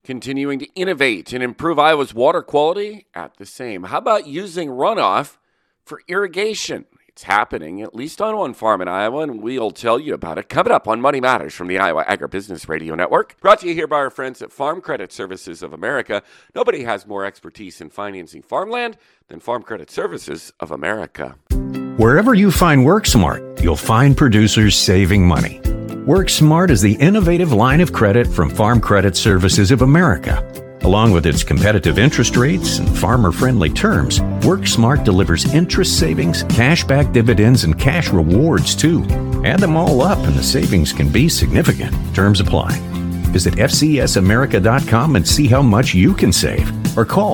continuing to innovate and improve Iowa's water quality at the same. How about using runoff for irrigation? It's happening, at least on one farm in Iowa, and we'll tell you about it coming up on Money Matters from the Iowa Agribusiness Radio Network. Brought to you here by our friends at Farm Credit Services of America. Nobody has more expertise in financing farmland than Farm Credit Services of America. Wherever you find WorkSmart, you'll find producers saving money. WorkSmart is the innovative line of credit from Farm Credit Services of America. Along with its competitive interest rates and farmer-friendly terms, WorkSmart delivers interest savings, cashback dividends, and cash rewards, too. Add them all up, and the savings can be significant. Terms apply. Visit FCSAmerica.com and see how much you can save. Or call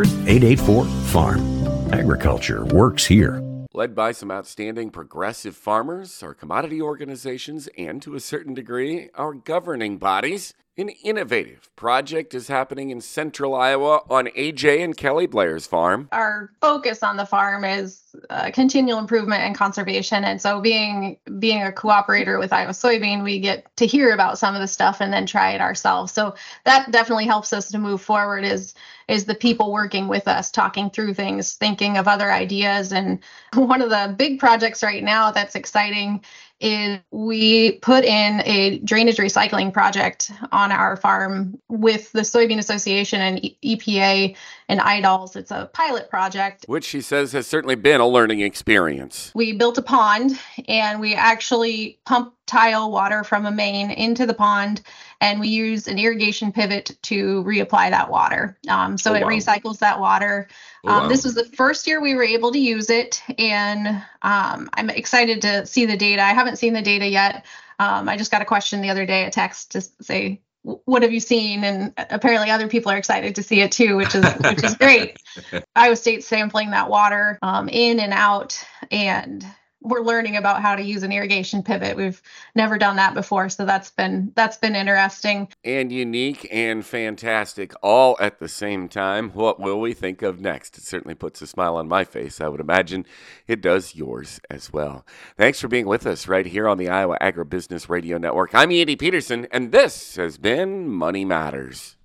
800-884-FARM. Agriculture works here. Led by some outstanding progressive farmers, our commodity organizations, and to a certain degree, our governing bodies, an innovative project is happening in central Iowa on AJ and Kelly Blair's farm. Our focus on the farm is continual improvement and conservation. And so being a cooperator with Iowa Soybean, we get to hear about some of the stuff and then try it ourselves. So that definitely helps us to move forward is the people working with us, talking through things, thinking of other ideas. And one of the big projects right now that's exciting is we put in a drainage recycling project on our farm with the Soybean Association and EPA and IDALS. It's a pilot project. Which she says has certainly been a learning experience. We built a pond and we actually pump tile water from a main into the pond, and we use an irrigation pivot to reapply that water. It recycles that water. This was the first year we were able to use it, and I'm excited to see the data. I haven't seen the data yet. I just got a question the other day, a text to say, what have you seen? And apparently other people are excited to see it too, which is great. Iowa State's sampling that water in and out, and we're learning about how to use an irrigation pivot. We've never done that before, so that's been interesting. And unique and fantastic all at the same time. What will we think of next? It certainly puts a smile on my face. I would imagine it does yours as well. Thanks for being with us right here on the Iowa Agribusiness Radio Network. I'm Andy Peterson, and this has been Money Matters.